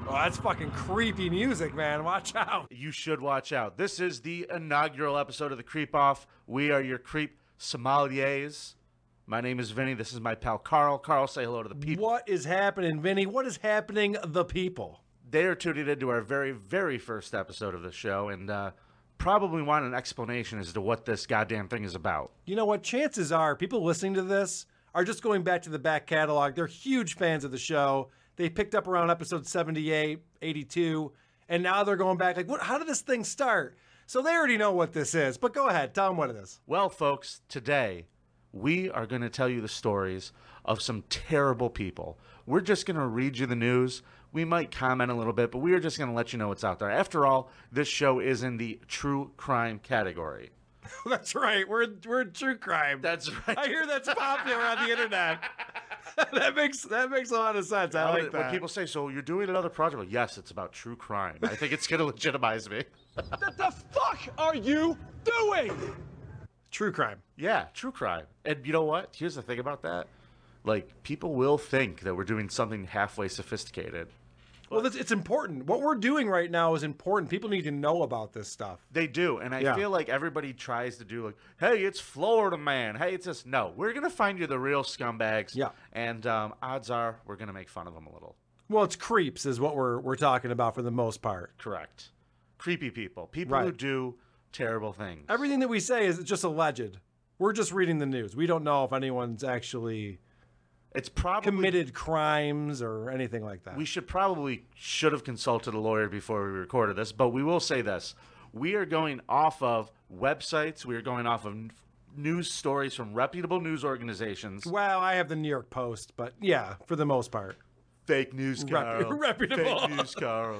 Oh, that's fucking creepy music, man. Watch out. You should watch out. This is the inaugural episode of the Creep Off. We are your creep sommeliers. My name is Vinny. This is my pal Carl. Carl, say hello to the people. What is happening, Vinny? What is happening, the people? They are tuning into our very, very first episode of the show and probably want an explanation as to what this goddamn thing is about. You know what? Chances are people listening to this are just going back to the back catalog. They're huge fans of the show. They picked up around episode 78, 82, and now they're going back like, what? How did this thing start? So they already know what this is, but go ahead. Tell them what it is. Well, folks, today we are going to tell you the stories of some terrible people. We're just going to read you the news. We might comment a little bit, but we are just going to let you know what's out there. After all, this show is in the true crime category. That's right. We're in true crime. That's right. I hear that's popular on the internet. that makes a lot of sense. I like that. When people say, so you're doing another project? Well, yes, it's about true crime. I think it's going to legitimize me. What the fuck are you doing? True crime. Yeah, true crime. And you know what? Here's the thing about that. Like, people will think that we're doing something halfway sophisticated. Well, it's important. What we're doing right now is important. People need to know about this stuff. They do, and I feel like everybody tries to do like, hey, it's Florida Man. Hey, it's this. No, we're going to find you the real scumbags. Yeah. And odds are we're going to make fun of them a little. Well, it's creeps is what we're talking about for the most part. Correct. Creepy people. People who do terrible things. Everything that we say is just alleged. We're just reading the news. We don't know if anyone's actually... It's probably committed crimes or anything like that. We should have consulted a lawyer before we recorded this, but we will say this. We are going off of websites. We are going off of news stories from reputable news organizations. Well, I have the New York Post, but yeah, for the most part. Fake news, Carl. Reputable. Fake news, Carl.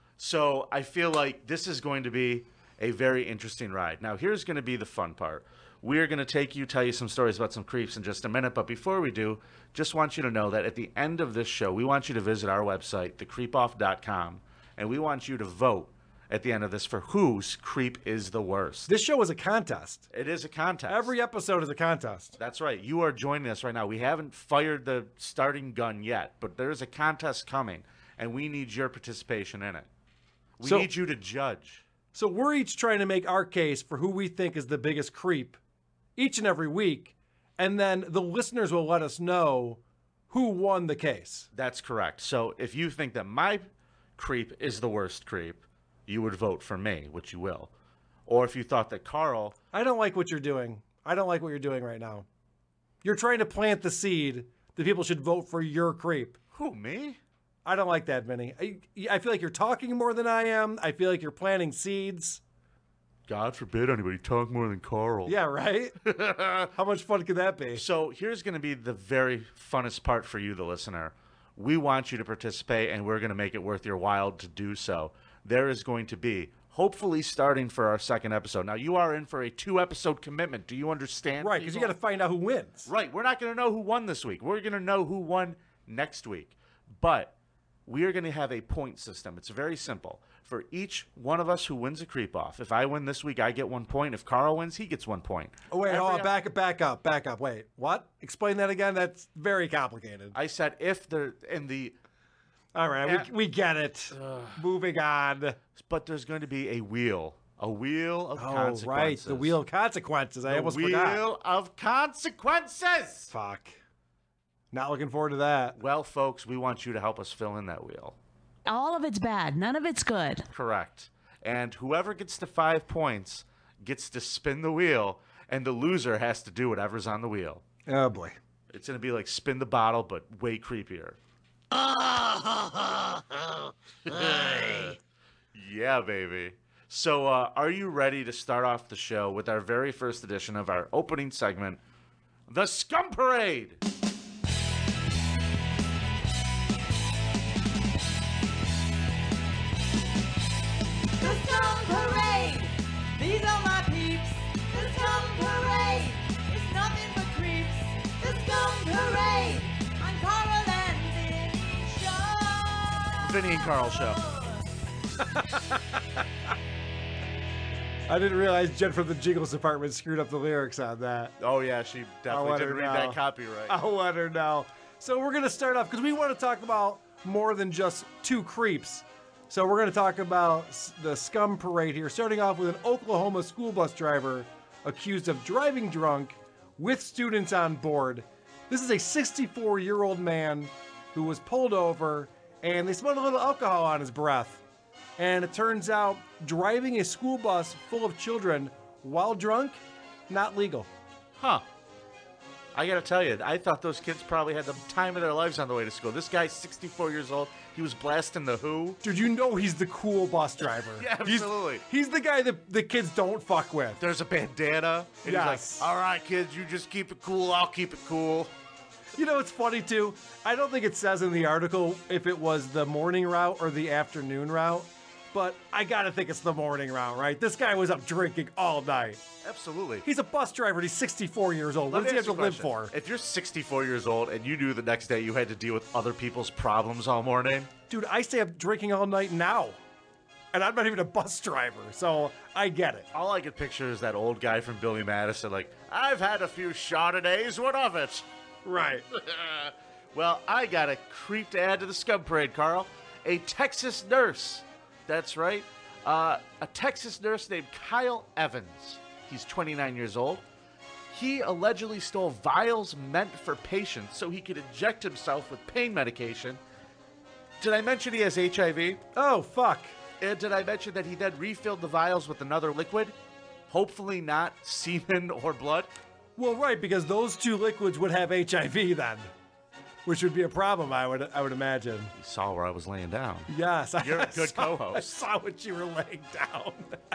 So I feel like this is going to be a very interesting ride. Now, here's going to be the fun part. We are going to tell you some stories about some creeps in just a minute. But before we do, just want you to know that at the end of this show, we want you to visit our website, thecreepoff.com, and we want you to vote at the end of this for whose creep is the worst. This show is a contest. It is a contest. Every episode is a contest. That's right. You are joining us right now. We haven't fired the starting gun yet, but there is a contest coming, and we need your participation in it. We need you to judge. So we're each trying to make our case for who we think is the biggest creep each and every week, and then the listeners will let us know who won the case. That's correct. So if you think that my creep is the worst creep, you would vote for me, which you will. Or if you thought that Carl... I don't like what you're doing. I don't like what you're doing right now. You're trying to plant the seed that people should vote for your creep. Who, me? I don't like that, Vinny. I feel like you're talking more than I am. I feel like you're planting seeds. God forbid anybody talk more than Carl. Yeah, right? How much fun could that be? So here's going to be the very funnest part for you, the listener. We want you to participate, and we're going to make it worth your while to do so. There is going to be, hopefully starting for our second episode. Now, you are in for a 2-episode commitment. Do you understand? Right, because you got to find out who wins. Right. We're not going to know who won this week. We're going to know who won next week. But we are going to have a point system. It's very simple. For each one of us who wins a creep off, if I win this week, I get 1 point. If Carl wins, he gets 1 point. Oh, wait, hold on. Back up. Wait, what? Explain that again? That's very complicated. I said if they're in the... All right, we get it. Moving on. But there's going to be a wheel. A wheel of consequences. Oh, right. The wheel of consequences. I almost forgot. The wheel of consequences. Fuck. Not looking forward to that. Well, folks, we want you to help us fill in that wheel. All of it's bad. None of it's good. Correct. And whoever gets to 5 points gets to spin the wheel, and the loser has to do whatever's on the wheel. Oh, boy. It's going to be like spin the bottle, but way creepier. Yeah, baby. So are you ready to start off the show with our very first edition of our opening segment, The Scum Parade? The Scum Parade! These are my peeps! The Scum Parade! It's nothing but creeps! The Scum Parade! I'm Carl and Vinny Show! Vinny and Carl Show. I didn't realize Jen from the Jingles department screwed up the lyrics on that. Oh, yeah, she definitely didn't read that copyright. I'll let her know. So we're going to start off, because we want to talk about more than just two creeps. So we're going to talk about the scum parade here, starting off with an Oklahoma school bus driver accused of driving drunk with students on board. This is a 64-year-old man who was pulled over, and they smelled a little alcohol on his breath. And it turns out driving a school bus full of children while drunk, not legal. Huh. I gotta tell you, I thought those kids probably had the time of their lives on the way to school. This guy's 64 years old. He was blasting The Who. Dude, you know he's the cool bus driver. Yeah, absolutely. He's the guy that the kids don't fuck with. There's a bandana. And Yes. he's like, all right, kids, you just keep it cool. I'll keep it cool. You know, it's funny, too. I don't think it says in the article if it was the morning route or the afternoon route, but I gotta think it's the morning route, right? This guy was up drinking all night. Absolutely. He's a bus driver. He's 64 years old. What does he have to live for? If you're 64 years old and you knew the next day you had to deal with other people's problems all morning, Dude, I stay up drinking all night now. And I'm not even a bus driver, so I get it. all I could picture is that old guy from Billy Madison, like, I've had a few Chardonnays, what of it? Right. Well, I got a creep to add to the scum parade, Carl. A Texas nurse. That's right. A Texas nurse named Kyle Evans. He's 29 years old. He allegedly stole vials meant for patients so he could inject himself with pain medication. Did I mention he has HIV? Oh, fuck. And did I mention that he then refilled the vials with another liquid? Hopefully not semen or blood. Well, right, because those two liquids would have HIV then, which would be a problem, I would imagine. You saw where I was laying down. Yes, You're a good I co-host. saw what you were laying down.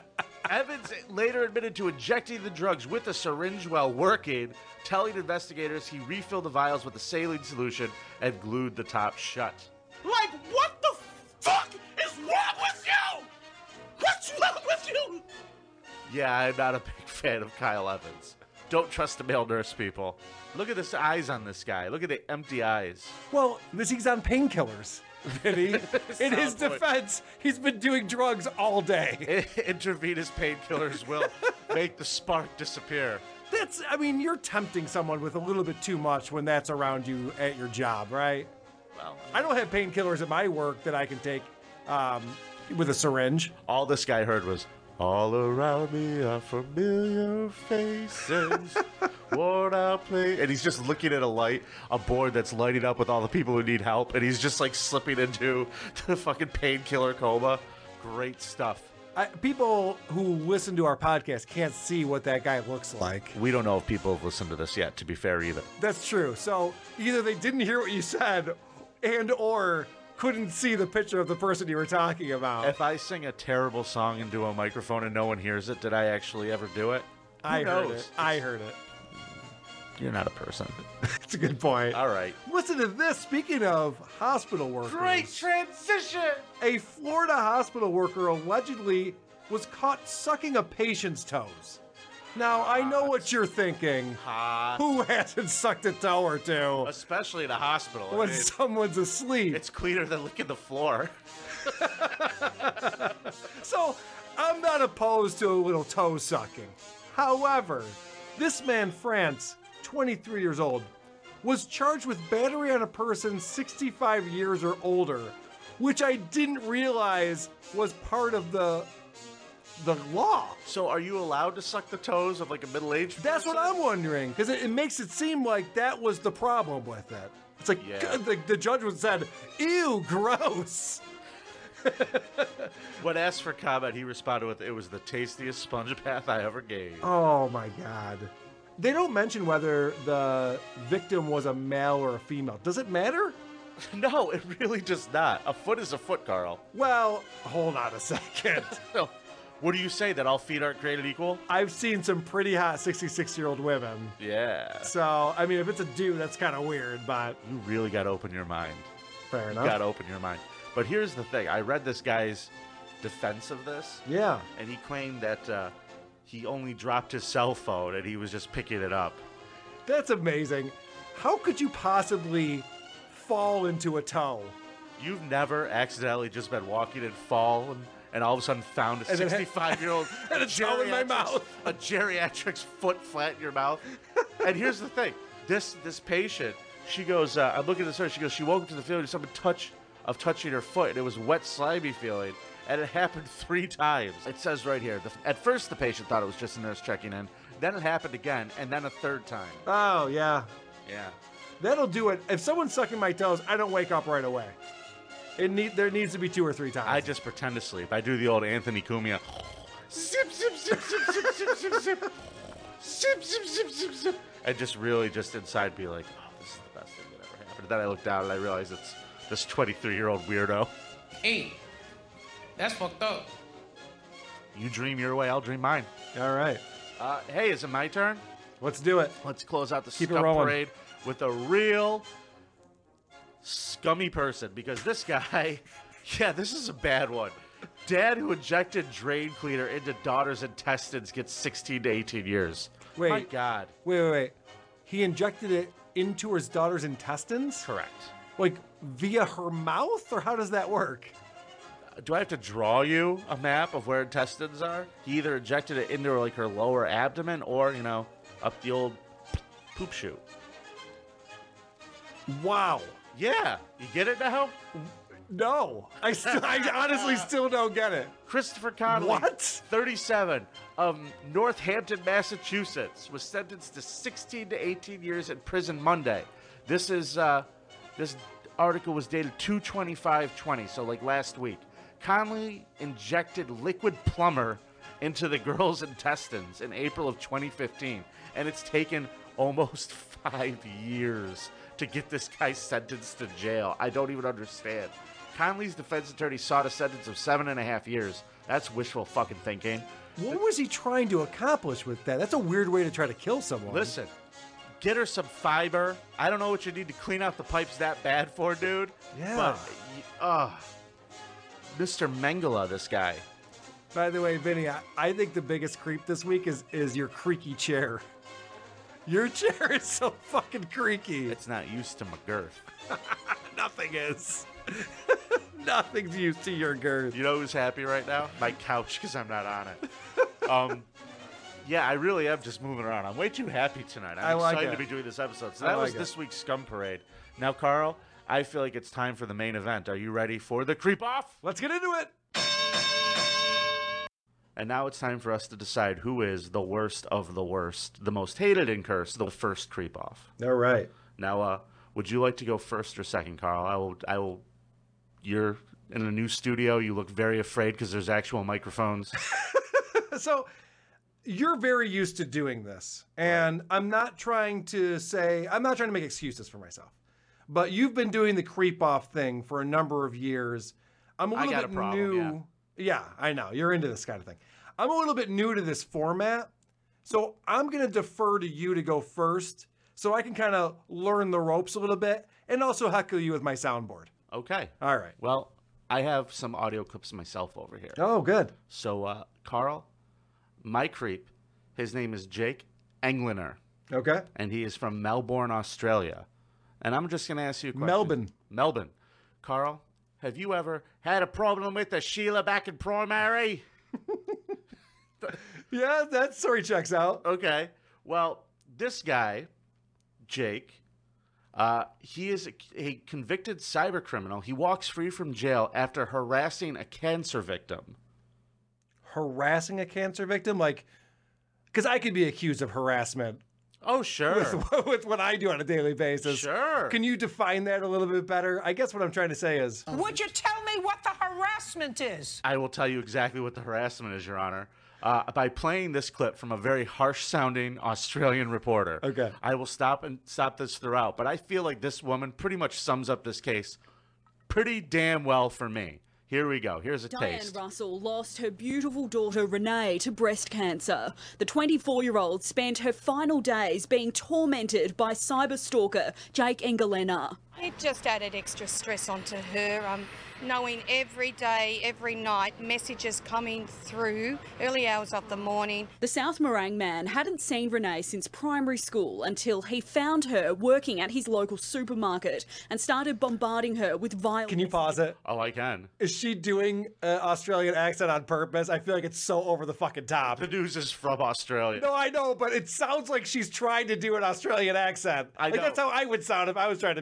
Evans later admitted to injecting the drugs with a syringe while working, telling investigators he refilled the vials with a saline solution and glued the top shut. Like, what the fuck is wrong with you? What's wrong with you? Yeah, I'm not a big fan of Kyle Evans. Don't trust the male nurse, people. Look at the eyes on this guy. Look at the empty eyes. Well, he's on painkillers, Vinny. In his Solid point. defense, he's been doing drugs all day. Intravenous painkillers will make the spark disappear. You're tempting someone with a little bit too much when that's around you at your job, right? Well, I don't have painkillers at my work that I can take with a syringe. all this guy heard was, all around me are familiar faces, worn out place. And he's just looking at a board that's lighting up with all the people who need help, and he's just like slipping into the fucking painkiller coma. Great stuff. People who listen to our podcast can't see what that guy looks like. We don't know if people have listened to this yet, to be fair, either. That's true. So either they didn't hear what you said and or couldn't see the picture of the person you were talking about. If I sing a terrible song into a microphone and no one hears it, did I actually ever do it? I Who heard knows? it. I heard it. You're not a person. It's a good point. All right. Listen to this. Speaking of hospital workers, Great transition! a Florida hospital worker allegedly was caught sucking a patient's toes. Now, I know what you're thinking. Hot. Who hasn't sucked a toe or two Especially in a hospital. I when mean, someone's asleep? it's cleaner than licking the floor. So, I'm not opposed to a little toe sucking. However, this man, France, 23 years old, was charged with battery on a person 65 years or older, which I didn't realize was part of the law. So are you allowed to suck the toes of like a middle-aged person? That's what I'm wondering, because it makes it seem like that was the problem with it. It's like Yeah. the judge would said, "Ew, gross." When asked for comment, he responded with, "It was the tastiest sponge bath I ever gave." Oh my God. They don't mention whether the victim was a male or a female. Does it matter? No, it really does not. A foot is a foot, Carl. Well, hold on a second. No. What do you say, that all feet aren't created equal? I've seen some pretty hot 66-year-old women. Yeah. So, I mean, if it's a dude, that's kind of weird, but You really got to open your mind. fair You enough. got to open your mind. But here's the thing. I read this guy's defense of this, Yeah. and he claimed that he only dropped his cell phone and he was just picking it up. That's amazing. How could you possibly fall into a toe? You've never accidentally just been walking and fall and all of a sudden found a And then 65-year-old and a toe in my mouth. a geriatric's foot flat in your mouth. And here's the thing. This patient, she goes, I'm looking at this her, she goes, she woke up to the feeling of someone touch of touching her foot, and it was wet, slimy feeling, and it happened 3 times. It says right here, at first the patient thought it was just a nurse checking in, then it happened again, and then a 3rd time. Oh, yeah. Yeah. That'll do it. If someone's sucking my toes, I don't wake up right away. There needs to be 2 or 3 times. I just pretend to sleep. I do the old Anthony Cumia. Zip, zip, zip, zip, zip, zip, zip, zip. Zip, zip, zip, zip, zip. And just really just inside be like, oh, this is the best thing that ever happened. Then I look down and I realize it's this 23-year-old weirdo. Hey, that's fucked up. You dream your way, I'll dream mine. All right. Hey, is it my turn? Let's do it. Let's close out the Keep it scum rolling. parade with a real scummy person, because this guy, yeah, this is a bad one. Dad who injected drain cleaner into daughter's intestines gets 16 to 18 years. Wait. My God. Wait. He injected it into his daughter's intestines? Correct. Like via her mouth, or how does that work? Do I have to draw you a map of where intestines are? He either injected it into like her lower abdomen or, up the old poop chute. Wow. Yeah. You get it now? No. I honestly still don't get it. Christopher Connolly, What? 37, of Northampton, Massachusetts, was sentenced to 16 to 18 years in prison Monday. This article was dated 2/25/20, so like last week. Connolly injected liquid plumber into the girl's intestines in April of 2015, and it's taken almost 5 years to get this guy sentenced to jail. I don't even understand. Connolly's defense attorney sought a sentence of 7.5 years. That's wishful fucking thinking. What was he trying to accomplish with that? That's a weird way to try to kill someone. Listen, get her some fiber. I don't know what you need to clean out the pipes that bad for, dude. Yeah. But, Mr. Mengele, this guy. By the way, Vinny, I think the biggest creep this week is your creaky chair. Your chair is so fucking creaky. It's not used to my girth. Nothing is. Nothing's used to your girth. You know who's happy right now? My couch, because I'm not on it. Yeah, I really am just moving around. I'm way too happy tonight. I'm excited to be doing this episode. So that was this week's Scum Parade. Now, Carl, I feel like it's time for the main event. Are you ready for the creep off? Let's get into it. And now it's time for us to decide who is the worst of the worst, the most hated and cursed, the first creep off. All right. Now, would you like to go first or second, Carl? I will. You're in a new studio. You look very afraid because there's actual microphones. So you're very used to doing this, and I'm not trying to make excuses for myself, but you've been doing the creep off thing for a number of years. I'm a little bit new. Yeah, I know. You're into this kind of thing. I'm a little bit new to this format, so I'm going to defer to you to go first so I can kind of learn the ropes a little bit and also heckle you with my soundboard. Okay. All right. Well, I have some audio clips myself over here. Oh, good. So, Carl, my creep, his name is Jake Engliner, Okay. and he is from Melbourne, Australia. And I'm just going to ask you a question. Melbourne. Carl, have you ever had a problem with the Sheila back in primary? Yeah, that story checks out. Okay. Well, this guy, Jake, he is a convicted cyber criminal. He walks free from jail after harassing a cancer victim. Harassing a cancer victim? Like, because I could be accused of harassment Oh, sure. with what I do on a daily basis. Sure. Can you define that a little bit better? I guess what I'm trying to say is... Would you tell me what the harassment is? I will tell you exactly what the harassment is, Your Honor. By playing this clip from a very harsh-sounding Australian reporter. Okay. I will stop this throughout, but I feel like this woman pretty much sums up this case pretty damn well for me. Here we go. Here's a Diane taste. Russell lost her beautiful daughter Renee to breast cancer. The 24-year-old spent her final days being tormented by cyber stalker Jake Engelena. It just added extra stress onto her, knowing every day, every night, messages coming through, early hours of the morning. The South Morang man hadn't seen Renee since primary school until he found her working at his local supermarket and started bombarding her with violence. Can you pause it? Oh, I can. Is she doing an Australian accent on purpose? I feel like it's so over the fucking top. The news is from Australia. No, I know, but it sounds like she's trying to do an Australian accent. I know. Like, that's how I would sound if I was trying to be Australian.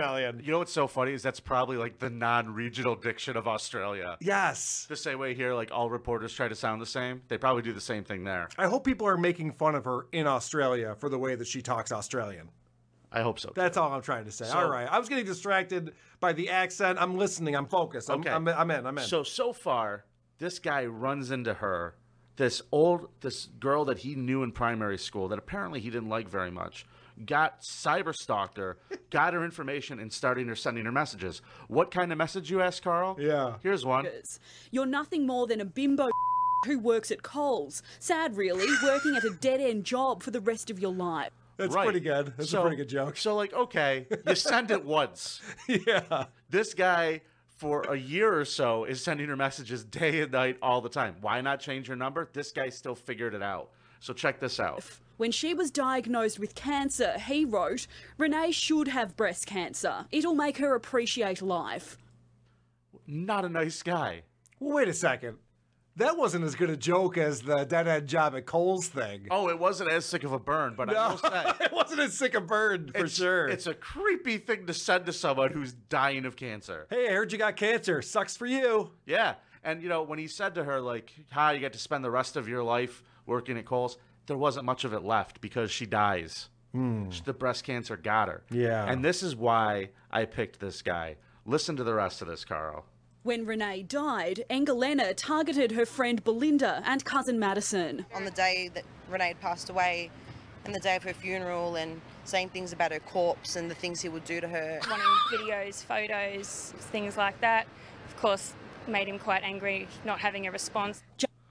Australian. You know what's so funny is that's probably like the non-regional diction of Australia. Yes. The same way here, like all reporters try to sound the same. They probably do the same thing there. I hope people are making fun of her in Australia for the way that she talks Australian. I hope so. That's all I'm trying to say. So- all right. I was getting distracted by the accent. I'm listening. I'm focused. I'm in. So far, this guy runs into her, this girl that he knew in primary school that apparently he didn't like very much, got cyber stalked her, got her information, and starting sending her messages. What kind of message, you ask, Carl? Yeah. Here's one. You're nothing more than a bimbo who works at Coles. Sad, really, working at a dead-end job for the rest of your life. That's Right. pretty good. That's a pretty good joke. So, like, okay, you send it once. Yeah. This guy, for a year or so, is sending her messages day and night all the time. Why not change her number? This guy still figured it out. So check this out. When she was diagnosed with cancer, he wrote, Renee should have breast cancer. It'll make her appreciate life. Not a nice guy. Well, wait a second. That wasn't as good a joke as the dead-end job at Coles thing. Oh, it wasn't as sick of a burn, but I will say. It wasn't as sick a bird, for sure. It's a creepy thing to send to someone who's dying of cancer. Hey, I heard you got cancer. Sucks for you. Yeah. And, you know, when he said to her, like, how you get to spend the rest of your life working at Kohl's, there wasn't much of it left because she dies. The breast cancer got her. Yeah. And this is why I picked this guy. Listen to the rest of this, Carl. When Renee died, Engelena targeted her friend Belinda and cousin Madison. On the day that Renee had passed away and the day of her funeral, and saying things about her corpse and the things he would do to her. Wanting videos, photos, things like that. Of course, made him quite angry not having a response.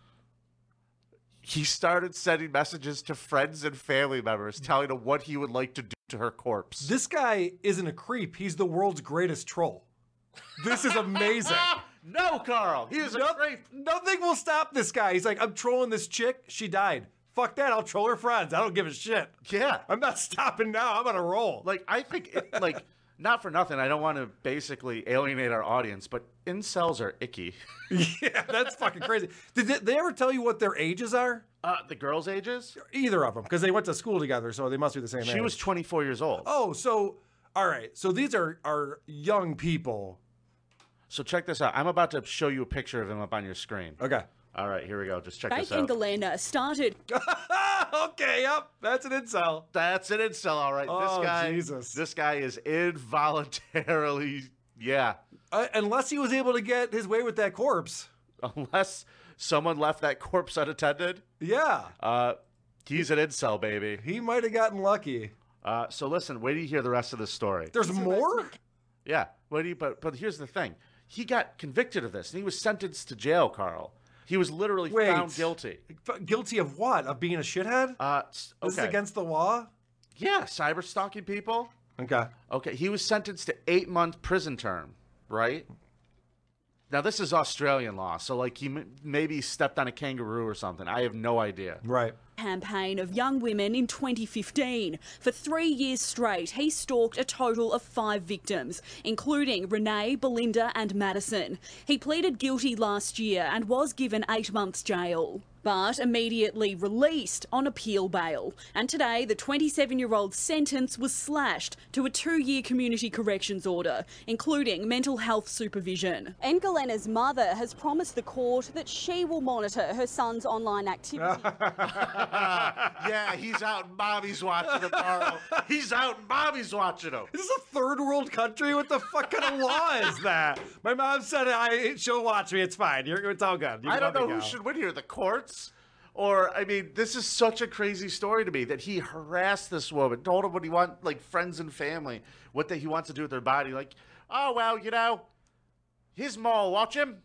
He started sending messages to friends and family members telling them what he would like to do to her corpse. This guy isn't a creep. He's the world's greatest troll. This is amazing. No, Carl. He is a creep. Nothing will stop this guy. He's like, I'm trolling this chick. She died. Fuck that. I'll troll her friends. I don't give a shit. Yeah. I'm not stopping now. I'm on a roll. Like, I think, not for nothing, I don't want to basically alienate our audience, but incels are icky. Yeah, that's fucking crazy. Did they ever tell you what their ages are? The girls' ages? Either of them, because they went to school together, so they must be the same age. She was 24 years old. Oh, so, all right. So these are young people. So check this out. I'm about to show you a picture of him up on your screen. Okay. All right, here we go. Just check Fake this out. Engelena started. Okay, yep. That's an incel. That's an incel, all right. Oh, Jesus. This guy is involuntarily, yeah. Unless he was able to get his way with that corpse. Unless someone left that corpse unattended. Yeah. He's an incel, baby. He might have gotten lucky. So listen, wait till you hear the rest of this story. There's more? Yeah. But here's the thing. He got convicted of this, and he was sentenced to jail, Carl. He was literally found guilty. Guilty of what? Of being a shithead? This is against the law? Yeah, cyber stalking people. Okay. Okay, he was sentenced to 8-month prison term, right? Now, this is Australian law, so, like, he maybe stepped on a kangaroo or something. I have no idea. Right. Campaign of young women in 2015. For 3 years straight, he stalked a total of 5 victims, including Renee, Belinda and Madison. He pleaded guilty last year and was given 8 months jail, but immediately released on appeal bail. And today, the 27-year-old's sentence was slashed to a 2-year community corrections order, including mental health supervision. Engelena's mother has promised the court that she will monitor her son's online activity. Yeah, he's out and mommy's watching him, Carl. He's out and mommy's watching him. Is this a third world country? What the fuck kind of law is that? My mom said she'll watch me. It's fine. It's all good. I don't know who should win here, the courts? Or, I mean, this is such a crazy story to me that he harassed this woman, told him what he wants, like friends and family, what he wants to do with their body. Like, oh, well, you know, his mole, watch him.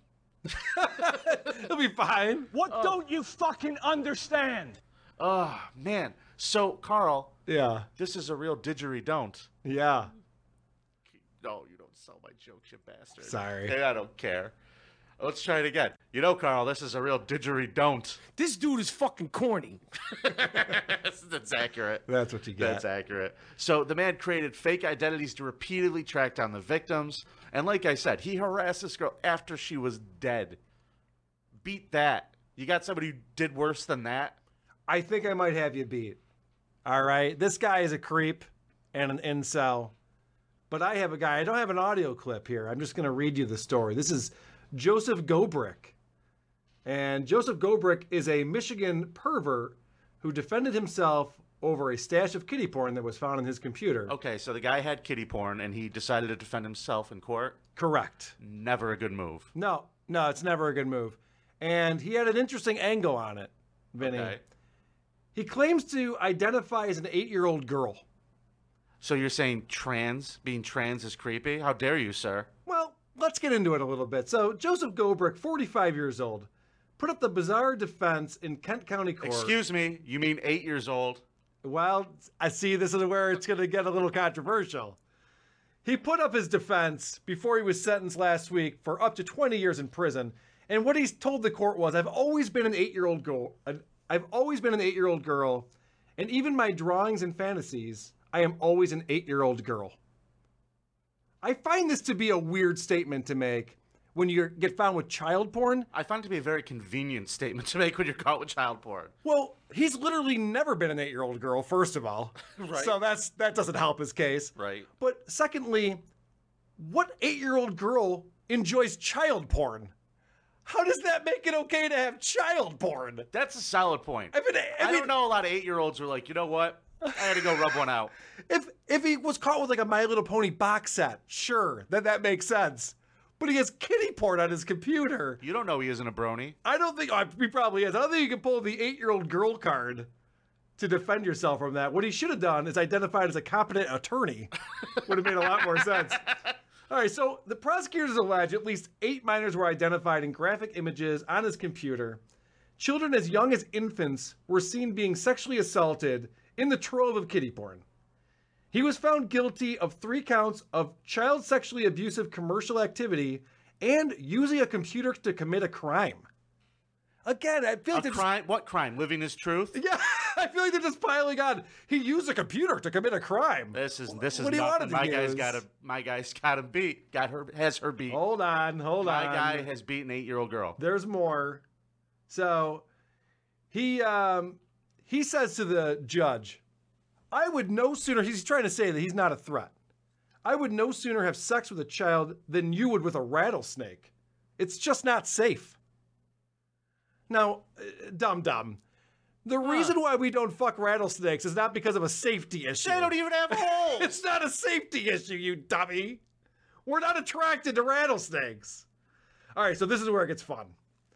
He'll be fine. What don't you fucking understand? Oh, man. So, Carl. Yeah. This is a real didgeridoo. Yeah. No, you don't sell my jokes, you bastard. Sorry. Hey, I don't care. Let's try it again. You know, Carl, this is a real didgeridoo. This dude is fucking corny. That's accurate. That's what you get. That's accurate. So the man created fake identities to repeatedly track down the victims. And like I said, he harassed this girl after she was dead. Beat that. You got somebody who did worse than that? I think I might have you beat. All right. This guy is a creep and an incel. But I have a guy, I don't have an audio clip here. I'm just going to read you the story. This is Joseph Gobrick. And Joseph Gobrick is a Michigan pervert who defended himself over a stash of kiddie porn that was found in his computer. Okay, so the guy had kiddie porn and he decided to defend himself in court? Correct. Never a good move. No, it's never a good move. And he had an interesting angle on it, Vinny. Okay. He claims to identify as an 8-year-old girl. So you're saying being trans is creepy? How dare you, sir? Well, let's get into it a little bit. So Joseph Gobrick, 45 years old, put up the bizarre defense in Kent County Court. Excuse me, you mean 8 years old? Well, I see this is where it's going to get a little controversial. He put up his defense before he was sentenced last week for up to 20 years in prison. And what he's told the court was, I've always been an 8-year-old girl. I've always been an 8-year-old girl. And even my drawings and fantasies, I am always an 8-year-old girl. I find this to be a weird statement to make when you get found with child porn. I find it to be a very convenient statement to make when you're caught with child porn. Well, he's literally never been an 8-year-old girl, first of all. Right. So that doesn't help his case. Right. But secondly, what 8-year-old girl enjoys child porn? How does that make it okay to have child porn? That's a solid point. I mean, don't know a lot of 8-year-olds who are like, you know what? I gotta go rub one out. If he was caught with like a My Little Pony box set, sure, that makes sense. But he has kiddie porn on his computer. You don't know he isn't a brony. I don't think he probably is. I don't think you can pull the 8-year-old girl card to defend yourself from that. What he should have done is identified as a competent attorney. Would have made a lot more sense. All right, so the prosecutors allege at least 8 minors were identified in graphic images on his computer. Children as young as infants were seen being sexually assaulted in the trove of kiddie porn. He was found guilty of 3 counts of child sexually abusive commercial activity and using a computer to commit a crime. Again, I feel like What crime? Living his truth? Yeah, I feel like they're just piling on. He used a computer to commit a crime. This is What do you want nothing. it to use? My guy's got him beat. Has her beat. Hold on. My guy has beaten an 8-year-old girl. There's more. So he says to the judge, I would no sooner, he's trying to say that he's not a threat. I would no sooner have sex with a child than you would with a rattlesnake. It's just not safe. Now, dum-dum, the reason why we don't fuck rattlesnakes is not because of a safety issue. They don't even have holes. It's not a safety issue, you dummy. We're not attracted to rattlesnakes. All right, so this is where it gets fun.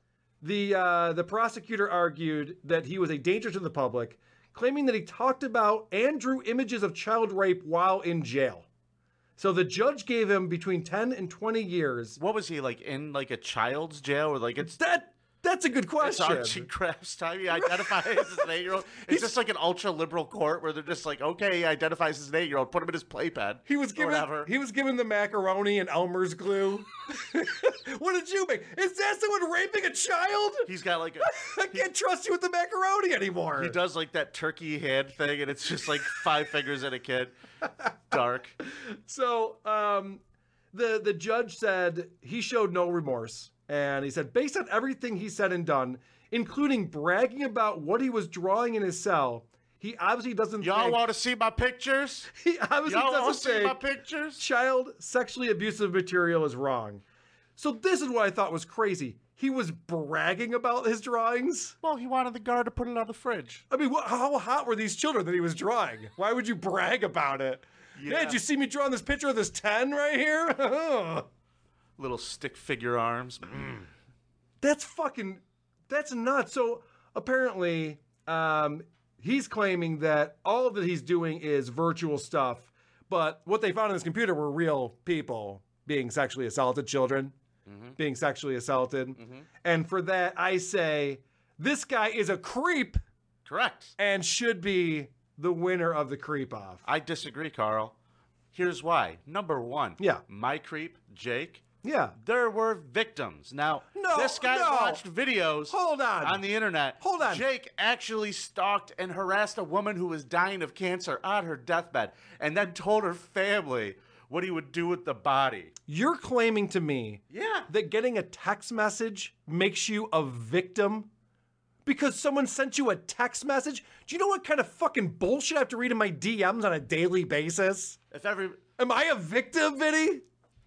The prosecutor argued that he was a danger to the public, claiming that he talked about and drew images of child rape while in jail. So the judge gave him between 10 and 20 years. What was he, like, in, like, a child's jail? Or, like, it's... That's a good question. It's Archie Crafts time. He identifies as an 8-year-old. It's just like an ultra-liberal court where they're just like, okay, he identifies as an 8-year-old. Put him in his playpen. He was given the macaroni and Elmer's glue. What did you make? Is that someone raping a child? He's got like I can't trust you with the macaroni anymore. He does like that turkey hand thing, and it's just like 5 fingers in a kid. Dark. So the judge said he showed no remorse. And he said, based on everything he said and done, including bragging about what he was drawing in his cell, he obviously doesn't Y'all want to see my pictures? He obviously doesn't see my pictures? Child sexually abusive material is wrong. So this is what I thought was crazy. He was bragging about his drawings? Well, he wanted the guard to put it on the fridge. I mean, how hot were these children that he was drawing? Why would you brag about it? Yeah. Hey, did you see me drawing this picture of this 10 right here? Little stick figure arms. That's nuts. So apparently, he's claiming that all that he's doing is virtual stuff, but what they found on his computer were real people being sexually assaulted, children being sexually assaulted. And for that, I say, this guy is a creep. Correct. And should be the winner of the creep off. I disagree, Carl. Here's why. Number 1. Yeah. My creep, Jake. Yeah. There were victims. Now, this guy watched videos on the internet. Hold on. Jake actually stalked and harassed a woman who was dying of cancer on her deathbed and then told her family what he would do with the body. You're claiming to me that getting a text message makes you a victim because someone sent you a text message? Do you know what kind of fucking bullshit I have to read in my DMs on a daily basis? Am I a victim, Vinny?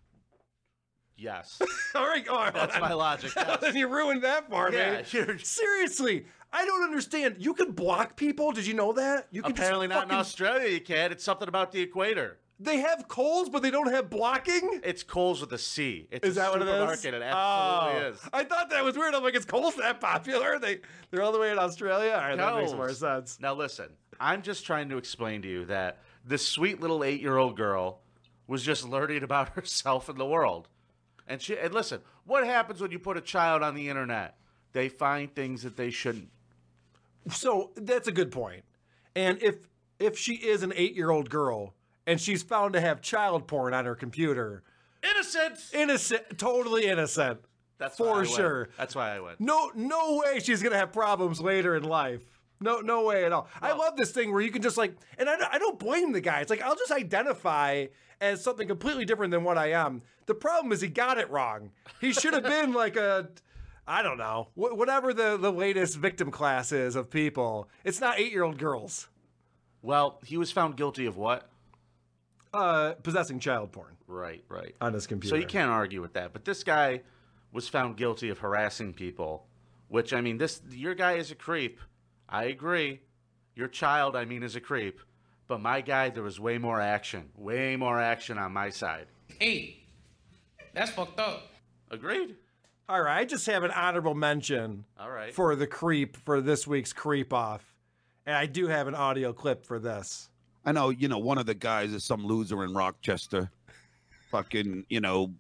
Yes. All right. That's my logic. Yes. Then you ruined that for me. Yeah, Seriously, I don't understand. You can block people. Did you know that? You can apparently just not in Australia. You can. It's something about the equator. They have Kohl's, but they don't have blocking? It's Kohl's with a C. It's Is that what it is? supermarket. It absolutely is. I thought that was weird. I'm like, is Kohl's that popular? They're all the way in Australia? All right, that makes Kohl's. more sense. Now listen, I'm just trying to explain to you that this sweet little 8-year-old girl was just learning about herself and the world. And listen, what happens when you put a child on the internet? They find things that they shouldn't. So that's a good point. And if she is an 8-year-old girl and she's found to have child porn on her computer, innocent, totally innocent. That's for why I went. sure. That's why I went. No way she's gonna have problems later in life. No way at all. I love this thing where you can just like, and I don't blame the guy. It's like, I'll just identify as something completely different than what I am. The problem is he got it wrong. He should have been like I don't know, whatever the latest victim class is of people. It's not 8-year-old girls. Well, he was found guilty of what? Possessing child porn. Right. On his computer. So you can't argue with that. But this guy was found guilty of harassing people, which, I mean, your guy is a creep. I agree. Your child, I mean, is a creep. But my guy, there was way more action on my side. 8. That's fucked up. Agreed. All right, I just have an honorable mention for the creep for this week's Creep Off. And I do have an audio clip for this. I know, one of the guys is some loser in Rochester. Fucking, who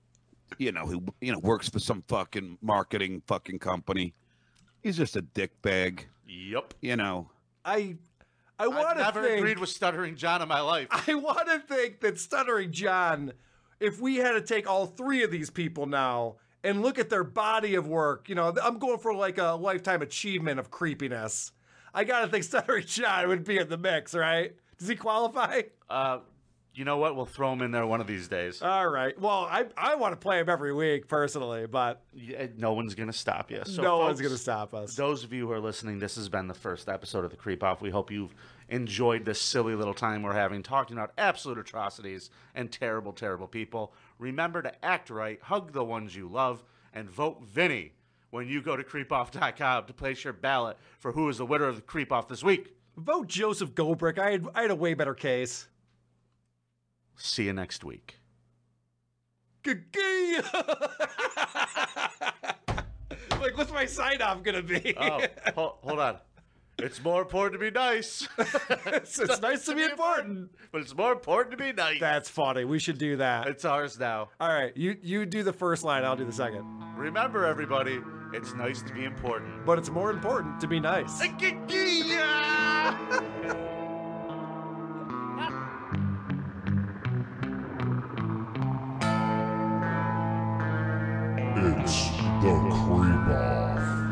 works for some fucking marketing fucking company. He's just a dickbag. Yep. I want to never agreed with Stuttering John in my life. I want to think that Stuttering John, if we had to take all three of these people now and look at their body of work, I'm going for like a lifetime achievement of creepiness. I got to think Stuttering John would be in the mix, right? Does he qualify? You know what? We'll throw him in there one of these days. All right. Well, I want to play him every week personally, but no one's going to stop you. So no folks, one's going to stop us. Those of you who are listening, this has been the first episode of the Creep Off. We hope you've enjoyed this silly little time we're having talking about absolute atrocities and terrible, terrible people. Remember to act right, hug the ones you love, and vote Vinny when you go to creepoff.com to place your ballot for who is the winner of the Creep Off this week. Vote Joseph Goldbrick. I had a way better case. See you next week. Like, what's my sign-off going to be? Oh, hold on. It's more important to be nice. It's nice to be important. But it's more important to be nice. That's funny. We should do that. It's ours now. All right. You do the first line. I'll do the second. Remember, everybody, it's nice to be important. But it's more important to be nice. It's the Creep Off.